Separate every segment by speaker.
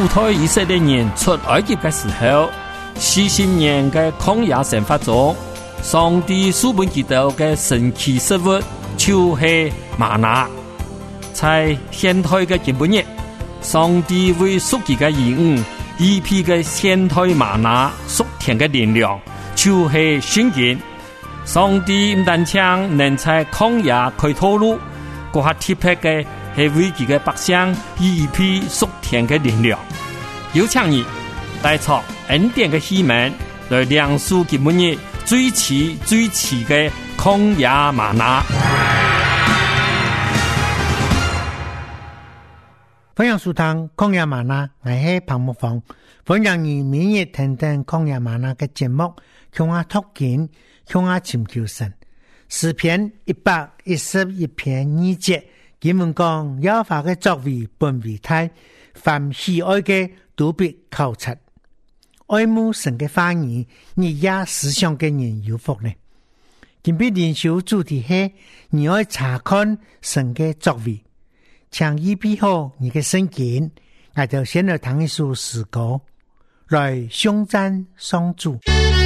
Speaker 1: 主推以色列人出埃及的时候，40年的曠野生活中，上帝赐给他們的神奇食物就是嗎哪。在現代的今日，上帝為屬佢嘅兒女預備嘅現代嗎哪屬天嘅力量，就是聖經。上帝唔單止能在曠野開道路，嗰下特別嘅係為佢嘅百姓預備屬天嘅力量。有請你帶出恩典嘅希望，來亮出今日最遲嘅曠野嗎哪。
Speaker 2: 歡迎收聽曠野嗎哪，我係彭木鳳。歡迎你每日聽聽曠野嗎哪嘅節目，向我讀經，向我尋求神。詩篇111篇2節，經文講耶和華嘅作為本為大，凡喜愛嘅都必考察。愛慕神嘅話語，日夜思想嘅人有福呢。今日靈修主題係你愛查看神嘅作為。請預備好你嘅聖經，我就先來聽一首詩歌，來頌讚上主。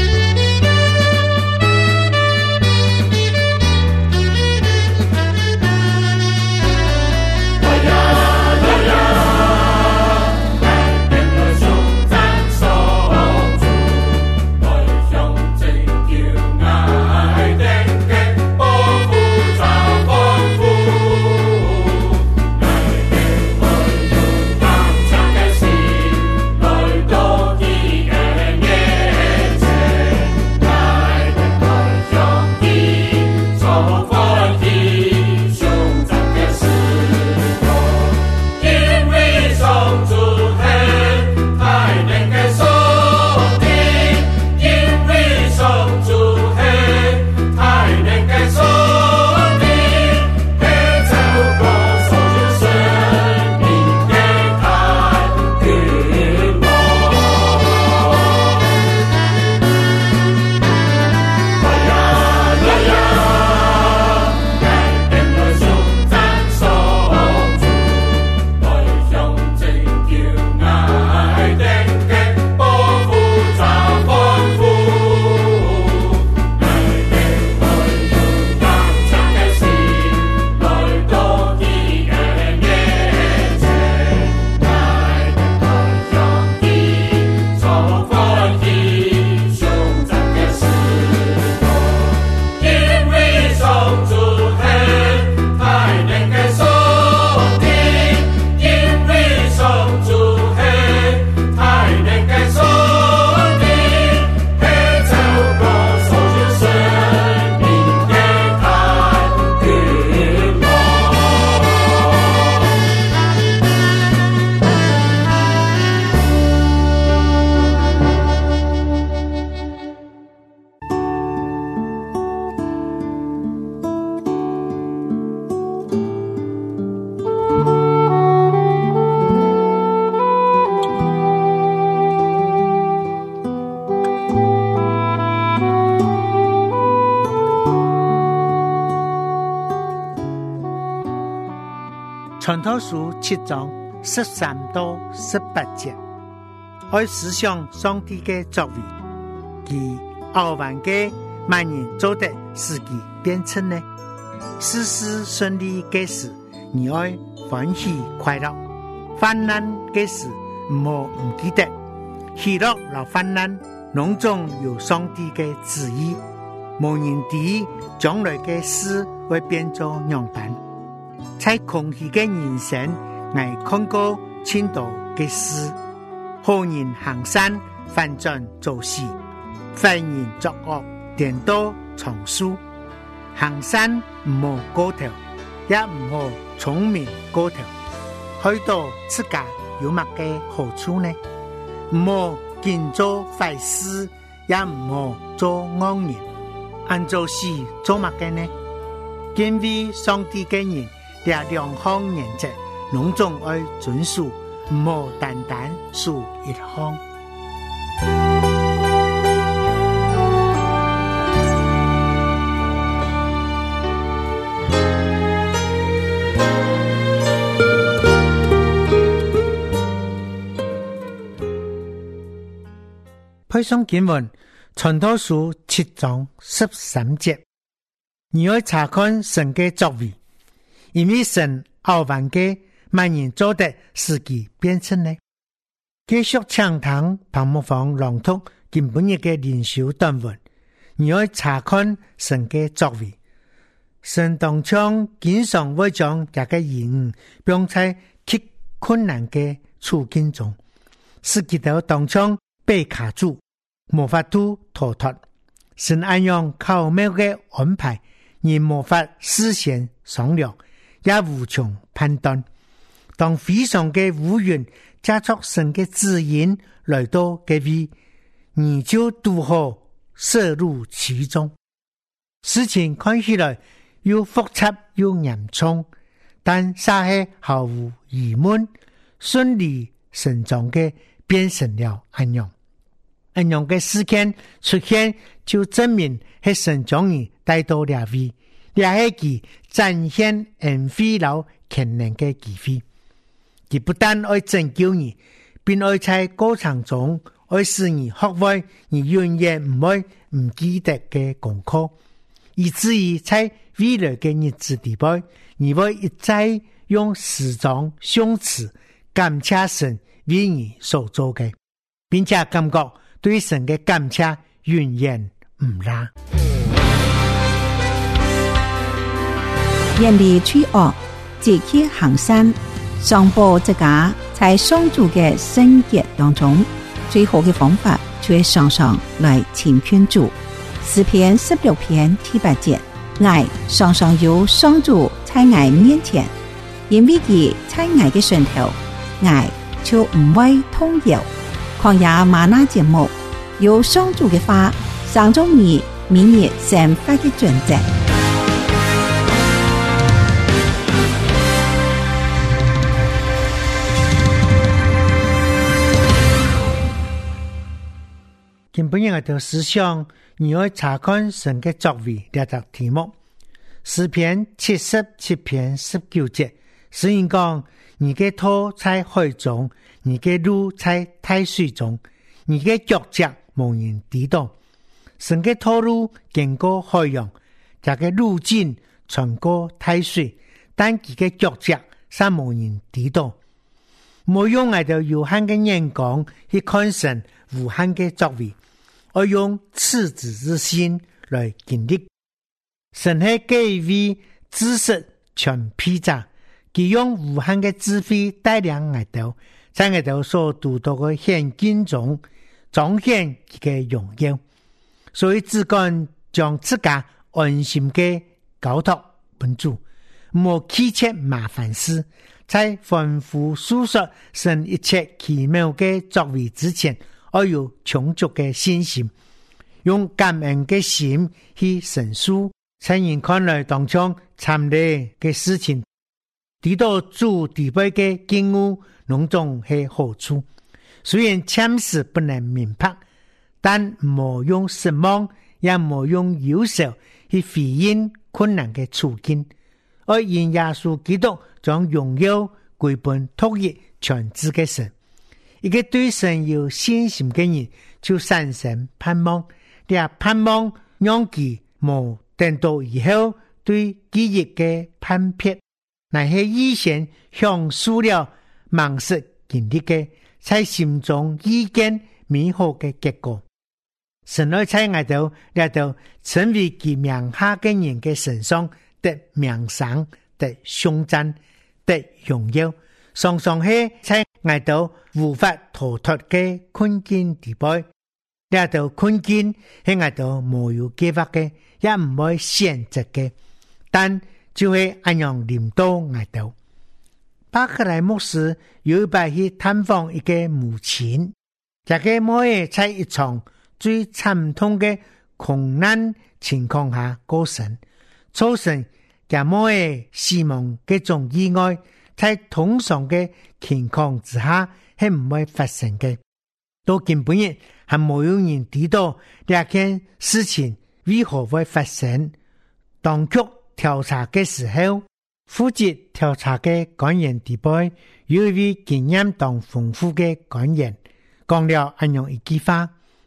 Speaker 2: 傳道書7章13到18節，愛思想上帝嘅作為，其傲慢嘅萬人做得使其變成呢？事事順利嘅事，你愛歡喜快樂；患難嘅事，唔好唔記得。喜樂和患難，攏總有上帝嘅旨意，無人知將來嘅事會變作樣板。在空虛嘅人生，我看過千多嘅事，好人行善，反轉做事；壞人作惡，顛倒藏書。行善唔好過頭，也唔好聰明過頭，去到自家有乜嘅好處呢？唔好盡做壞事，也唔好做惡人。按做事做乜嘅呢？敬畏上帝嘅人，兩項原則，攏總愛遵守，唔好單單守一項。 開上經文，傳道書7章13節，你要查看神嘅作為，因為神奧萬嘅萬人做的事蹟變成呢。繼續暢談彭木房朗讀今本日嘅靈修短文，你要查看神嘅作為。神當中經常會將這個人放在極困難嘅處境中，使佢哋當中被卡住，無法度逃脫。神按樣巧妙嘅安排，而無法事先商量，也無從判斷。當非常嘅烏雲加速神嘅指引來到嘅位，你就拄好涉入其中。事情看起來又複雜又嚴重，但撒係毫無疑問，順理成章嘅變成了安樣。安樣嘅事件出現，就證明係神將你帶到了位，也係佢展現恩惠了權能嘅機會。佢不但愛拯救你，並愛在過程中愛使你學會你永遠唔會唔記得嘅功課，以至於在未來嘅日子裏邊，你會一再用詩章頌詞感謝神為你所做嘅，並且感覺對神嘅感謝永遠唔拉。
Speaker 3: 遠離罪惡，積極行善，上報這家在上主嘅聖潔當中，最好嘅方法就係常常來親近主。詩篇16篇第8節，愛常常有上主在愛面前，因為佢在愛嘅上頭，愛就唔會動搖。曠野嗎哪節目有上主嘅話，上中你明日生活嘅準則。
Speaker 2: 今本日我哋思想，你要查看神嘅作為呢個題目。詩篇77篇19節，詩人講：你嘅頭在海中，你嘅路在大水中，你嘅腳跡無人抵擋。神嘅道路經過海洋，這個路徑穿過大水，但佢嘅腳跡是無人抵擋。冇用我哋有限嘅眼光去看神無限嘅作為，而用赤子之心來經歷。神係給予知識全披紮，佢用無限嘅智慧帶領我哋，在我哋所讀到嘅聖經中彰顯佢嘅榮耀。所以只管將自家安心嘅交託本主，莫祈求麻煩事，在反覆述說神一切奇妙嘅作為之前，而有充足嘅信心，用感恩嘅心去陳述，在人看來當中慘烈嘅事情，提到主地位嘅景物，攏總係好處。雖然暫時不能明白，但莫用失望，也莫用憂愁去回應困難嘅處境，而因耶穌基督將榮耀歸本獨一全知嘅神。一個對神有信心嘅人，就產生盼望，也盼望讓其無等到以後對記憶嘅判別，乃係以前享受了盲失經歷嘅，在心中遇見美好嘅結果。神愛在我度來到成為其名下嘅人嘅身上得名聲、得頌讚、得榮耀，常常係在我度無法逃脫嘅困境地步。來到困境係我度無有計劃嘅，也唔會選擇嘅，但就會按樣臨到我度。巴克萊牧師有一擺去探訪一個母親，這個母親在一場最慘痛的困難情況下過身，造成這母親死亡嘅種意外，在通常嘅情況之下係唔會發生嘅。到今本日還沒有人知道這件事情為何會發生。當局調查嘅時候，負責調查嘅官員地位有一位經驗當豐富嘅官員講了這樣一句話：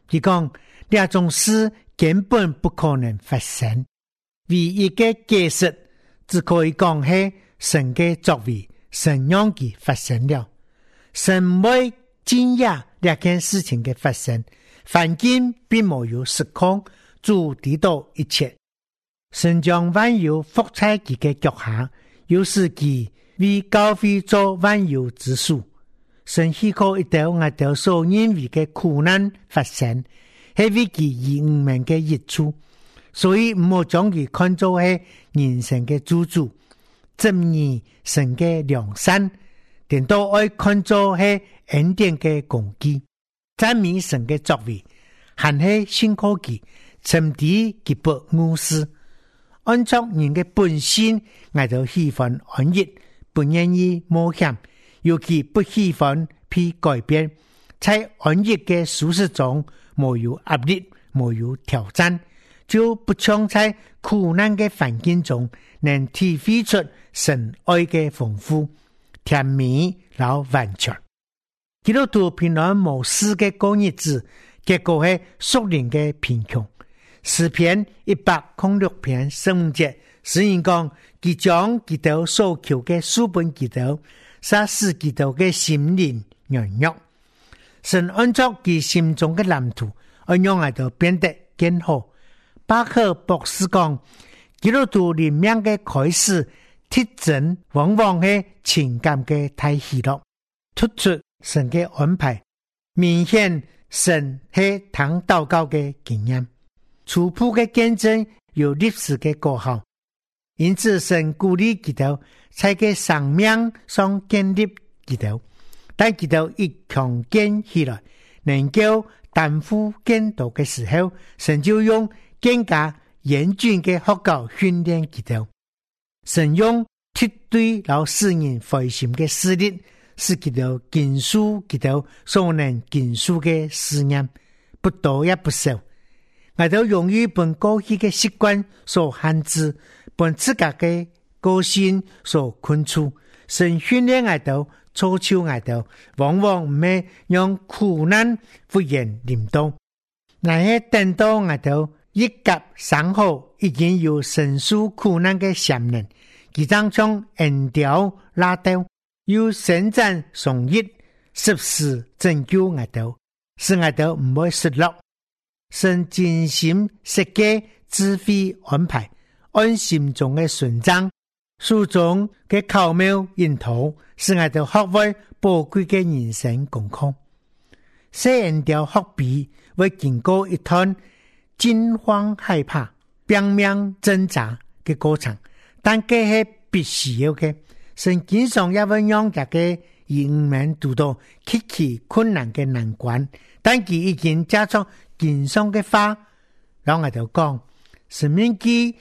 Speaker 2: 他讲这种事根本不可能发生，唯一的解释只可以讲是神的作为，神让其发生了。神不会惊讶这件事情的发生，环境并没有失控，主知道一切。神将万有伏在其的脚下，又使其为教会做万有之属。神许可一道我哋所认为的苦难发生，是为其以我们的益处，所以唔好将其看作是人生的主宰，正义神的良善，但都爱看作是恩典的工具，赞美神的作为，还是辛苦其沉底其不误事。按照人的本性，我哋喜欢安逸，不愿意冒险，尤其不喜欢被改变，在安逸的舒适中没有压力，没有挑战，就不像在苦难的环境中能体会出神爱的丰富、甜美和完全。基督徒平安无事的过日子，结果是属灵的贫穷。诗篇106篇15节，诗人讲，他将基督所求的书本基督，杀死基督的心灵软弱。神按照其心中的蓝图，而让我哋变得更好。巴克博士讲，基督徒里面的开始特征，往往是情感的太喜乐，突出神的安排，明显神是听祷告的经验。初步的见证有历史的过后，因此神鼓励基督在佢生命上建立基督，但基督一強健起來，能夠擔負更多的時候，神就用更加嚴峻的學校訓練基督。神用絕對老使人灰心的勢力，使基督經書基督所能經書的思念，不多也不少。我哋容易本過去的習慣所限制，本自家的個性所困住。神訓練我哋，造就我哋，往往唔係讓苦難忽然臨到，乃係等到我哋一甲三後，已經有承受苦難的潛能，佢將將恩調拉到，要伸展雙翼，實時拯救我哋，使我哋唔會失落。神精心設計智慧安排，按心中的順章，書中嘅巧妙引導，使我哋學會寶貴嘅人生功課。聖恩調學筆會經過一段驚慌害怕、拼命掙扎嘅過程，但佢係必須要嘅。神經常也會讓大家人們讀到極其困難嘅難關，但佢已經加速經常嘅話，讓我哋講申命記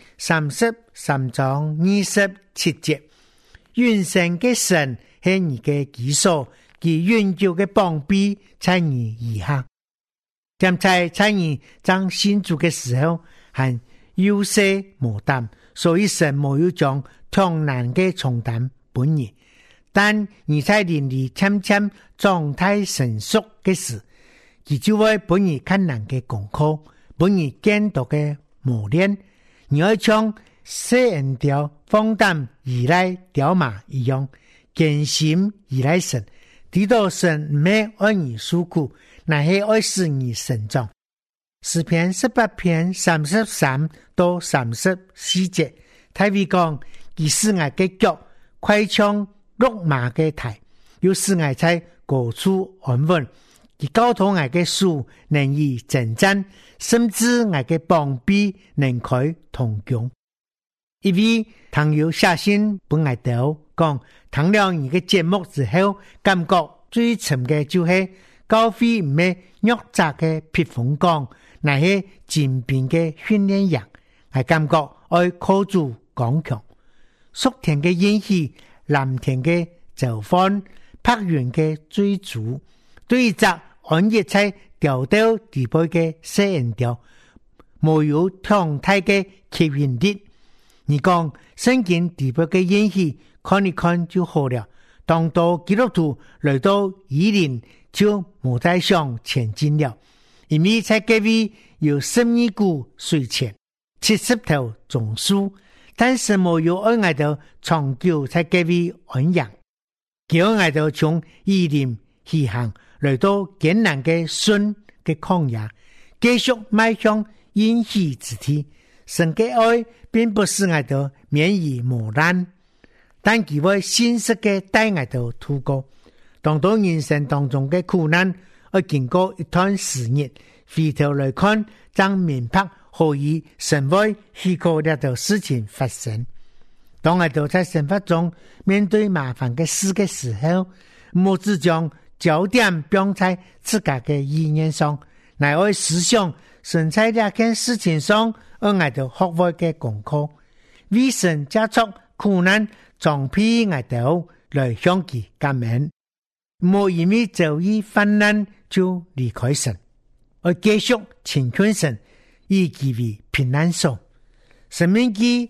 Speaker 2: 33章27節，永生嘅神係你嘅基礎，其永久嘅膀臂在你以下。點在你將信主嘅時候，還有些無擔，所以神沒有將強難嘅重擔本你。但你在靈裡漸漸狀態成熟嘅時，佢就會本你困難嘅功課，本你艱獨嘅磨練。你要像聖恩調放膽依賴條馬一樣，堅心依賴神，知道神唔係愛你受苦，乃係愛使你成長。詩篇18篇33到34節，大衛講，佢使我嘅腳快像鹿馬嘅蹄，又使我在高處安穩。佢教導我嘅手能以征戰，甚至我嘅膀臂能開銅弓。因為倘有寫信本我哋講，聽了你嘅節目之後，感覺最深嘅就是教會唔係弱者嘅披風講，乃係精兵嘅訓練營，係感覺愛靠住剛強。屬天嘅演戲，藍天嘅召喚，柏園嘅追逐，對於則按一切調到地步嘅聖恩調，沒有強大嘅吸引力。你講聖經地步嘅演戲，看一看就好了。當到基督徒來到以林，就冇再想前進了， 因为在各位有12股水泉，70头种树，但是没有爱我哋長久在各位安養，叫我哋從意念起行來到艱難嘅順嘅曠野，繼續邁向應許之地。神嘅愛並不是我哋免於磨難，但佢會信實嘅帶我哋度過。當到人生當中嘅苦難，要經過一段時日，回頭來看，將明白何以神會許可呢條事情發生。當我哋在生活中面對麻煩嘅事嘅時候，唔好只將焦點放在自家嘅意念上，乃會思想神在呢件事情上而我哋學會嘅功課，為神加速苦難，裝備我哋來向佢感恩。唔好因為遭遇患難就離開神，而繼續親近神，以其為平安所。申命記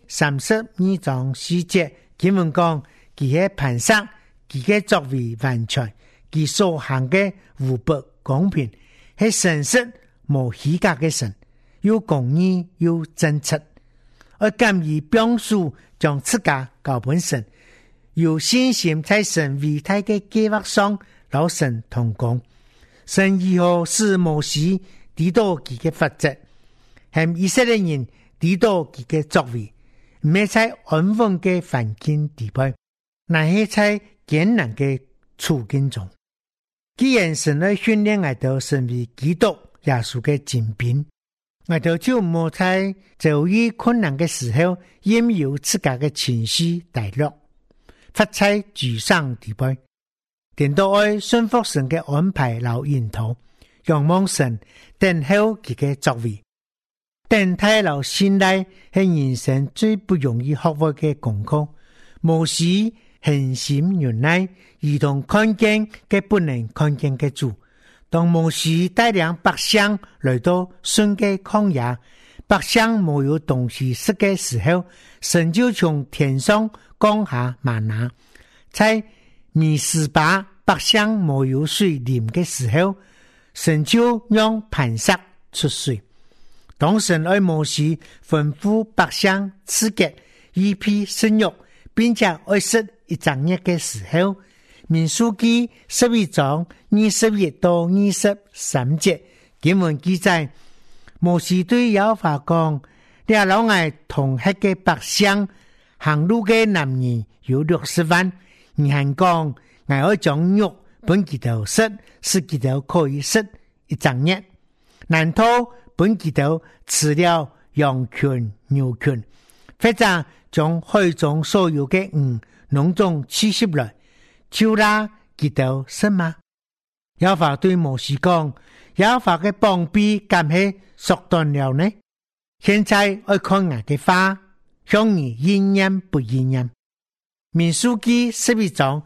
Speaker 2: 32章4節經文講，佢係磐石，佢嘅作為完全，佢所行嘅無不公平，係誠實無虛假嘅神，又公義又真實，而甘於表述將自家交俾神，有信心在神偉大嘅計劃上老神同工。神以後使摩西知道佢嘅法則，向以色列人知道佢嘅作為，唔係在安穩嘅環境地位，乃係在艱難嘅處境中。既然神來訓練我哋成為基督耶穌嘅精兵，我哋就唔好在遭遇困難嘅時候，任由自家嘅情緒帶落，發在沮喪地位。點到愛順服神嘅安排留引導，仰望神，等候佢嘅作為。等待留信賴係人生最不容易學會嘅功課。摩西恆心忍耐，如同看見嘅不能看見嘅主。當摩西帶領百姓來到順嘅曠野，百姓沒有東西食嘅時候，神就從天上降下嗎哪。在米斯巴百姓沒有水飲嘅時候，神就讓磐石出水。當神愛摩西吩咐百姓吃結一批生肉，並且愛食一整日嘅時候，民數記11章21到23節經文記載，摩西對耶和華講：你老愛同吃嘅百姓，行路嘅男人有60萬，你還講我要將肉本佢哋食，使佢哋可以食一整日，難道本佢哋吃了羊群牛群，或者將海中所有嘅魚農種取出來，就拉佢哋食嗎？耶和華對摩西講：耶和華嘅膀臂敢係縮短了呢？現在愛看我嘅話，向你應驗不應驗？民數記11章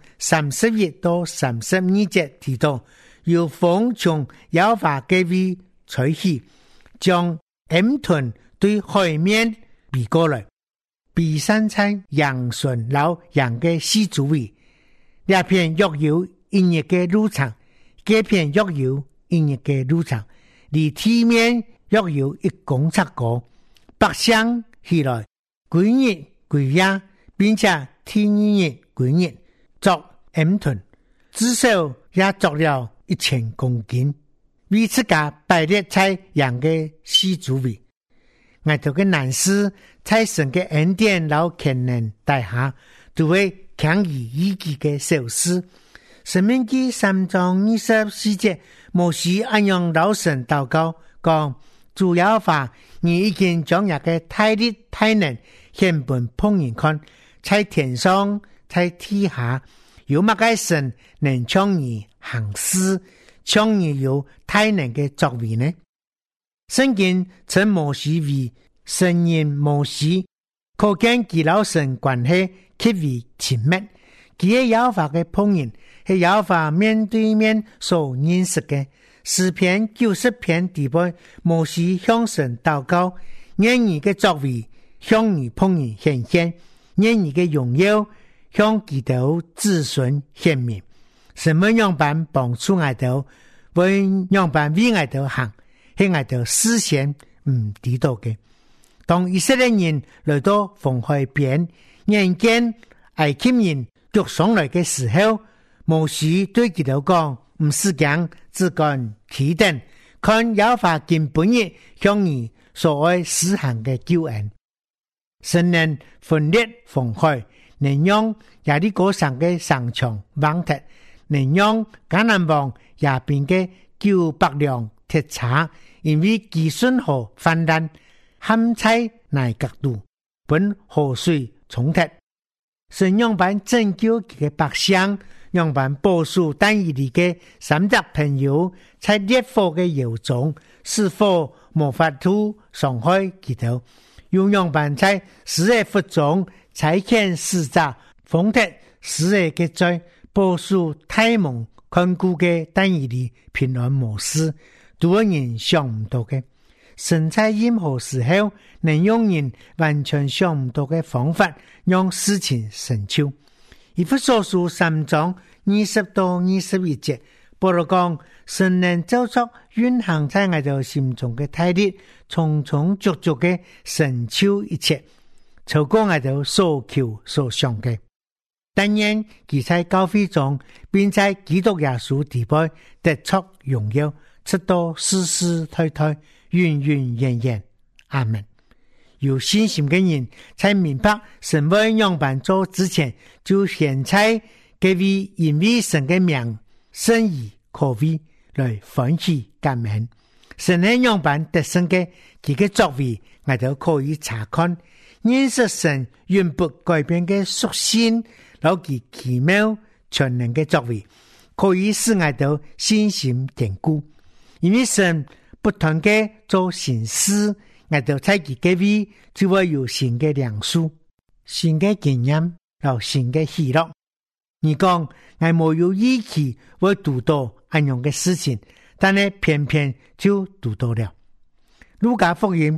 Speaker 2: 31到32節提到，有風從耶和華嘅位吹起，將鹽豚對海面避過來，避散在羊順老羊嘅四周圍。兩片約有一日嘅路程，這片約有一日嘅路程，離地面約有1公尺高。百姓起來，歸日歸夜，並且天日歸日作鹽豚，至少也作了1000公斤。為自家擺列在羊嘅四周圍，我哋嘅難事在神嘅恩典老權能大下，都會強而易舉嘅小事。申命記3章24節，摩西按樣老神禱告，講：主耶和華，你已經將那個大力大能顯本碰人看，在天上在地下，有乜個神能將你行事？將你有大能嘅作為呢？聖經稱摩西為神人摩西，可見佢老神關係極為親密。佢係耶和華嘅僕人，係耶和華面對面所認識嘅。詩篇90篇底部，摩西向神禱告，願你嘅作為向你僕人顯現，願你嘅榮耀向佢哋子孫顯明。什麼樣辦幫助我哋，為樣辦為我哋行， 是我哋事先唔知道嘅。當以色列人來到紅海邊，眼見埃及人腳上來嘅時候，摩西對佢哋講：唔是講只幹起等，看耶和華今本日向你所愛施行嘅救恩。神能分裂紅海，能讓亞利哥城嘅城牆崩塌，能讓迦南王也變嘅900輛鐵叉，因為基順河氾濫，陷在內角度，本河水沖脫。神讓辦拯救佢嘅百姓，讓辦保守但以理嘅30朋友，在烈火嘅窯中，是否無法度傷害佢哋？又讓辦在死嘅腹中，差遣使者，封貼死嘅嘅罪，保守太蒙看顧嘅但以理平安無事，多人想唔到嘅。神在任何時候能用人完全想唔到嘅方法讓事情成就。以弗所書3章20到21節，保羅講神能做出運行在我哋心中嘅大力，充充足足嘅成就一切，超過我哋所求所想嘅。但願佢在教會中，並在基督耶穌地位得出榮耀，直到世世代代永永遠遠。阿們。有信心嘅人才明白神為樣板做之前，就現在給予因為神嘅名聖而可畏來歡喜感恩。神嘅樣板得勝嘅佢嘅作為，我都可以查看，認識神永不改變嘅屬性，老其奇妙全能嘅作為，可以使我都信心堅固。因為神不斷嘅做善事，我哋在佢嘅位就會有新嘅良數、新嘅經驗、有新嘅喜樂。你講我冇有義氣會讀到安樣嘅事情，但係偏偏就讀到了。路加福音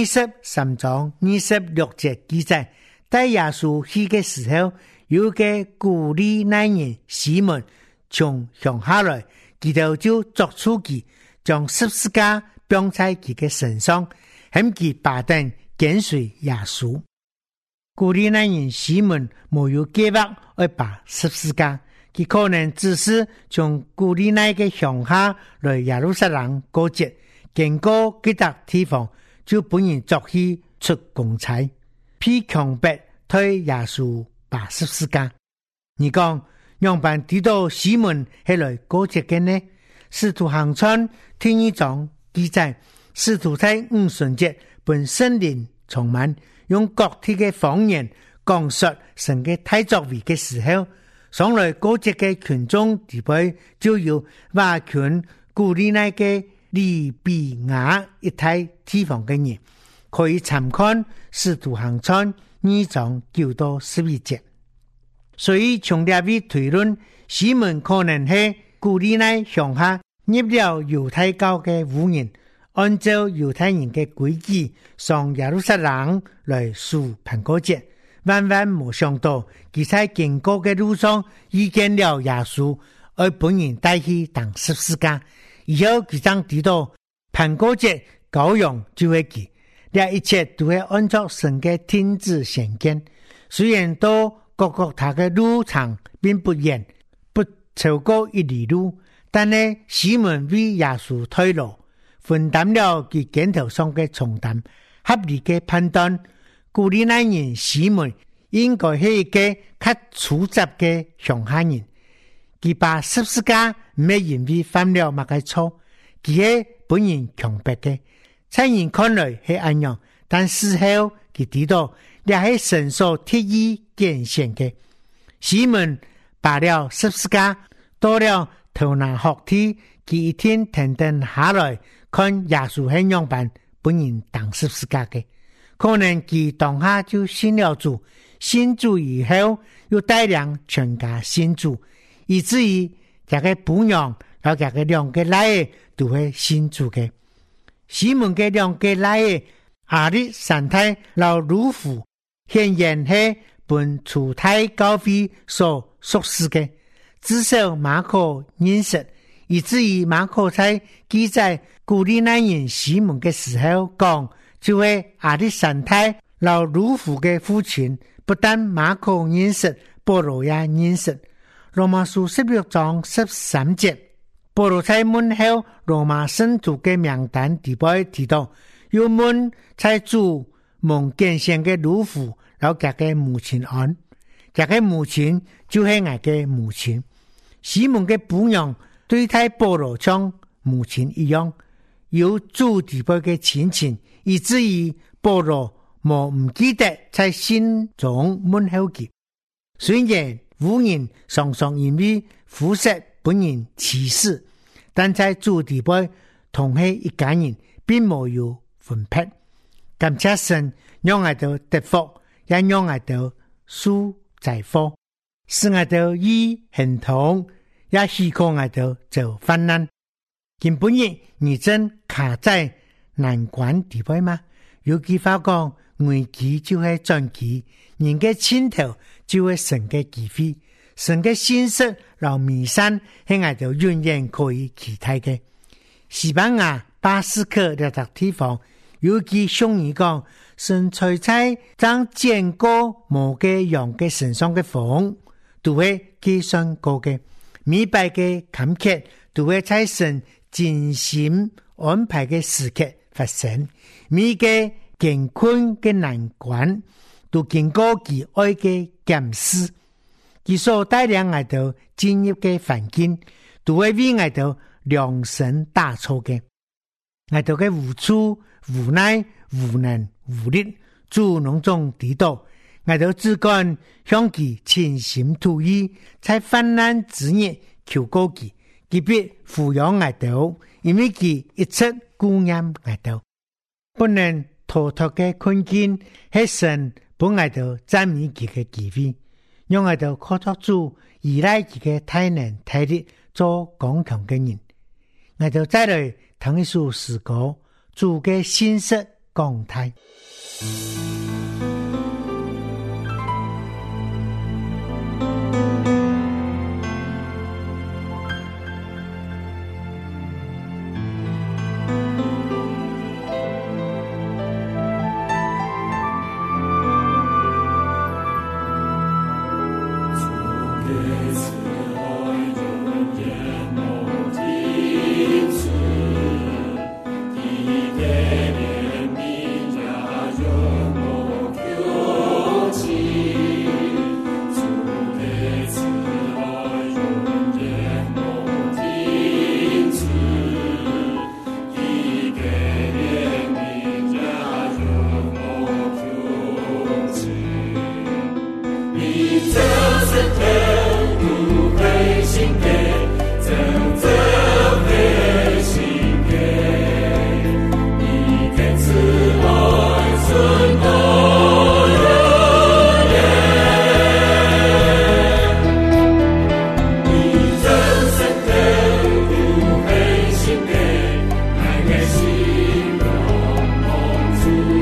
Speaker 2: 23章26節記載，帶耶穌去嘅時候，有個古利奈人西門從鄉下來，佢哋就捉出佢，將十字架綁在佢嘅身上，向佢把燈跟隨耶穌。古利奈人西門沒有計劃要把十字架，佢可能只是從古利奈嘅鄉下來耶路撒冷過節，經過幾笪地方就本人作起出公差，批強迫推耶穌把十字架。你講樣辦知道西門係來過節嘅呢？使徒行傳第1章記載，使徒在五旬節本聖靈充滿，用各地嘅方言講述神嘅大作為嘅時候，上來過節嘅群眾地位就要挖群古利奈嘅利比亞一帶地方嘅人，可以參看使徒行傳2章9到11節。所以從這邊推論，西門可能係古利奈鄉下入了猶太教嘅婦人，按照猶太人嘅規矩上耶路撒冷來守蘋果節，萬萬沒想到佢在經過嘅路上遇見了耶穌，而本人帶去當十字架，以後佢將知道蘋果節羔羊就會佢，這一切都會按照神嘅天旨顯見。雖然到各國他嘅路程並不遠，不超過1里路，但係西門為耶穌退路，分擔了佢肩頭上嘅重擔，合理嘅判斷，古利奈人西門應該係一個較粗雜嘅鄉下人，佢把十字架唔係因為犯了乜嘅錯，佢係本人強迫嘅，在人看來係安樣，但事後佢知道也係神所特意揀選嘅。西門把了十字架到了頭拿學梯，佢一天停定下來看耶穌係樣辦本人當十字架嘅，可能佢當下就信了主，信主以後又帶領全家信主，以至於這個母娘和這個兩個奶兒都會信主嘅。西門嘅兩個奶兒亞歷山太老魯父顯然係本初代教會所屬事嘅，至少馬可認識， 以至于马可在記載古利奈人西門的時候講，就係亞歷山太老魯孚的父親，不但馬可認識，保羅也認識。羅馬書16章13節，保羅在問候羅馬聖徒的名單底部提到，又問在主蒙揀選的魯孚老家的母親安，家的母親就是我的母親。西門的父娘對待保羅像母親一樣，有主底部的親情，以至於保羅冇唔記得在心中問候佢。雖然婦人常常因為膚色本人歧視，但在主底部同係一家人，並冇有分別。感謝神讓我哋得福，也讓我哋受災禍，使我哋與行同，也希望我哋做患難。今本日你真卡在難關地位嗎？有句話講，危機就係轉機，人嘅前頭就係神嘅機會，神嘅信息讓彌山係我哋永遠可以期待嘅。西班牙巴斯克呢笪地方有句俗語講，神吹在將見過某個羊嘅身上嘅風，都會計算過嘅。明白嘅感覺都會在神精心安排嘅時刻發生，每個艱困嘅難關都經過其愛嘅檢視，其所帶領我哋進入嘅環境都會為我哋量身打造嘅。我哋嘅無助、無奈、無能、無力，主攏總知道，我哋只管向其傾心吐意，在患難之日求告其，佢必撫養我哋，因為佢一直顧念我哋。不能逃脫嘅困境，係神幫我哋讚美佢嘅機會，讓我哋靠着主依賴佢嘅大能大力做剛強嘅人。我哋再來聽一首詩歌，主嘅信息講台。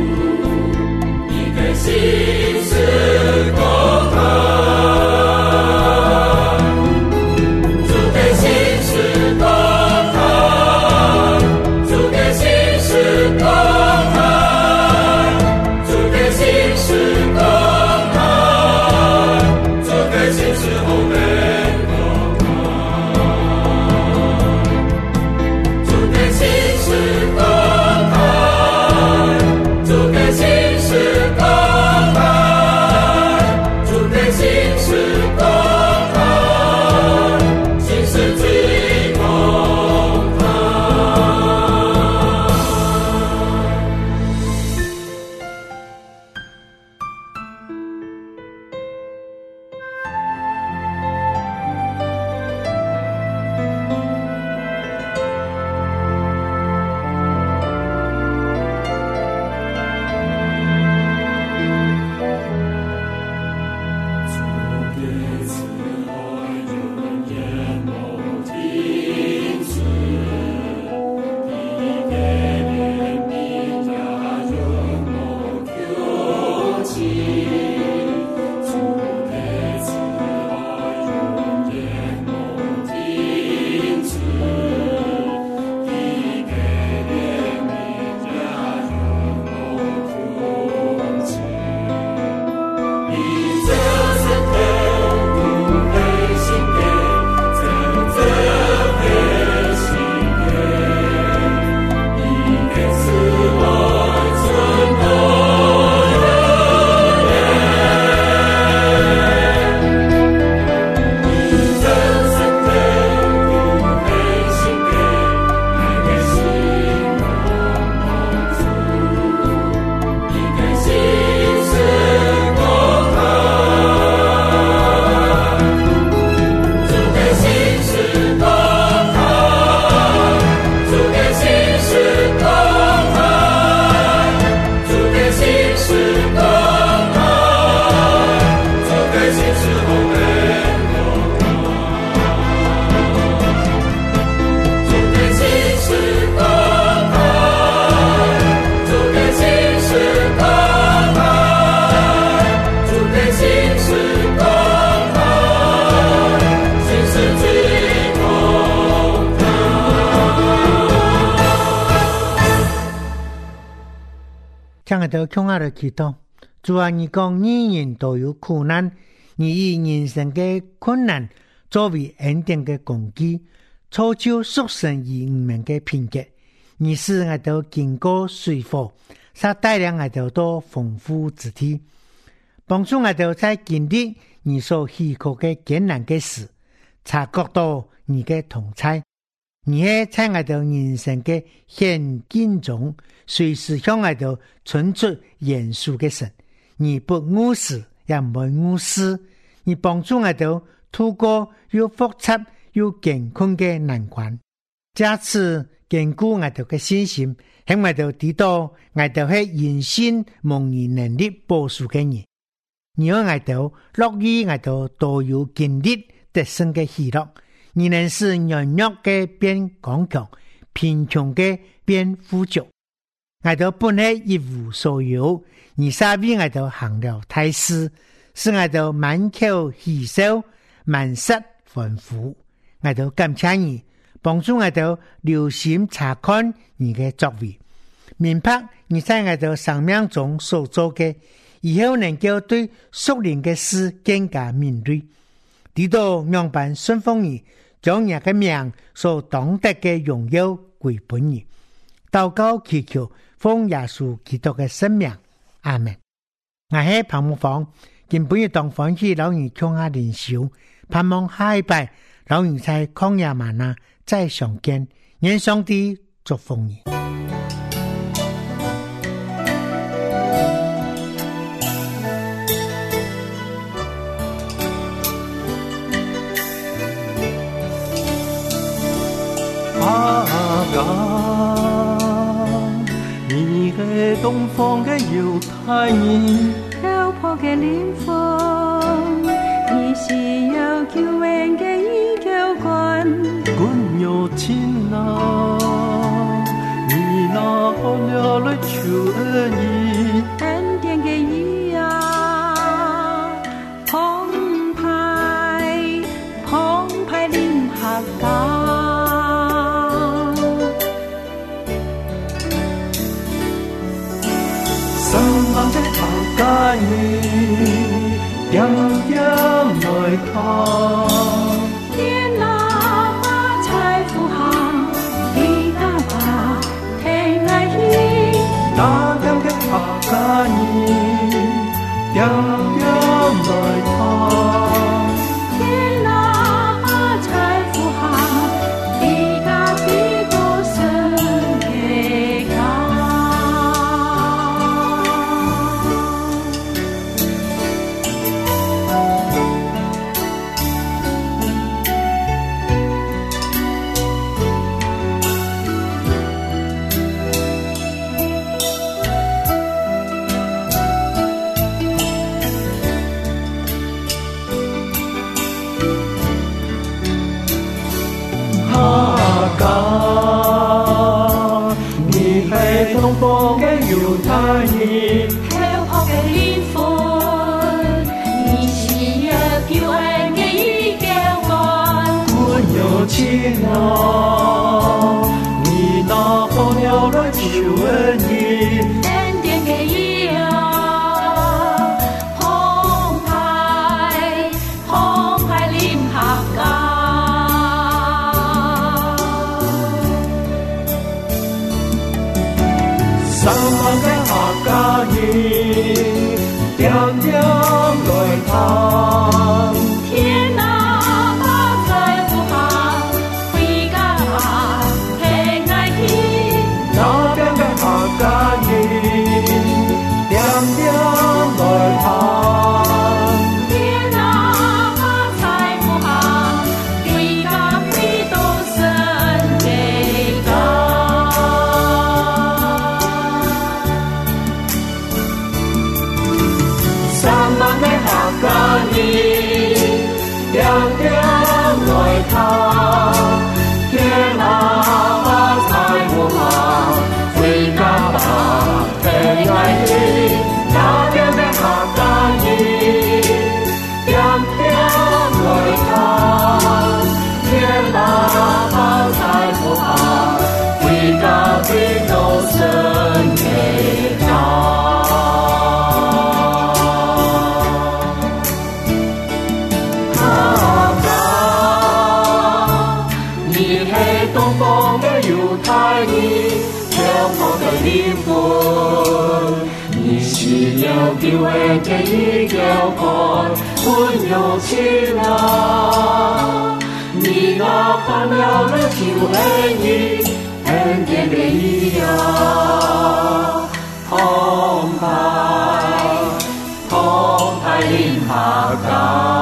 Speaker 4: 心是高台。
Speaker 2: 都向我的祈祷。主啊，你讲人人都有苦难，你以人生的困难作为恩典的工具，造就属神与我们的品格。你使我都经过水火，才带领我都到丰富之地，帮助我都在经历你所许可的艰难的事，察觉到你的同在。你是在我哋人生嘅險境中，隨時向我哋存出嚴肅嘅神。你不誤事，也唔會誤事。你幫助我哋度過又複雜又艱困嘅難關，借此堅固我哋嘅信心，喺我哋知道我哋係人心蒙你能力保守嘅人。你讓我哋樂意我哋都有經歷得勝嘅喜樂。你能使軟弱嘅變剛強，貧窮嘅變富足。我哋本係一無所有，你煞為我哋行了大事，使我哋滿口喜笑，滿室歡呼。我哋感謝你，幫助我哋留心查看你嘅作為，明白你在我哋生命中所做嘅，以後能夠對屬靈嘅事更加敏銳。直到樣板順風兒將人嘅命所當得嘅榮耀歸本你，禱告祈求奉耶穌基督嘅聖名，阿們。我喺彭木房見本日當歡喜老人唱下靈修，盼望下一拜老人在曠野嗎哪再相見，願上帝祝福你。
Speaker 4: 你係東方嘅猶太人，
Speaker 5: 漂泊嘅靈魂，你是有救恩嘅依靠官，
Speaker 4: 管有親啊，你那好了來求恩義，
Speaker 5: 恩典嘅義啊，澎湃臨合港。
Speaker 4: 家兒點點來看，
Speaker 5: 天哪把財富行，地大把天愛意，
Speaker 4: 那點嘅客家兒點點來看，
Speaker 5: 天哪把財富行，地大地多神嘅家。
Speaker 4: 東方嘅猶太人，
Speaker 5: 漂泊嘅靈魂，你是有救恩嘅依靠官，
Speaker 4: 管有親啊，你那好了來求恩義，
Speaker 5: 恩典嘅義啊，澎湃臨合港。
Speaker 4: 三萬嘅客家人點點來看，
Speaker 5: 天哪把財富行，回家平安喜，
Speaker 4: 那邊嘅客家人點點來看，
Speaker 5: 天哪把財富行，回家回到神嘅家。
Speaker 4: 家人點點來看，天哪把財富行，回家吧平安喜，那邊嘅客家人點點來看，天哪把財富行，回家回到神嘅家。
Speaker 5: 叫人嘅依叫愛，歡有起來。你那盼了了就愛你，恩典嘅依呀，澎湃澎湃臨下界。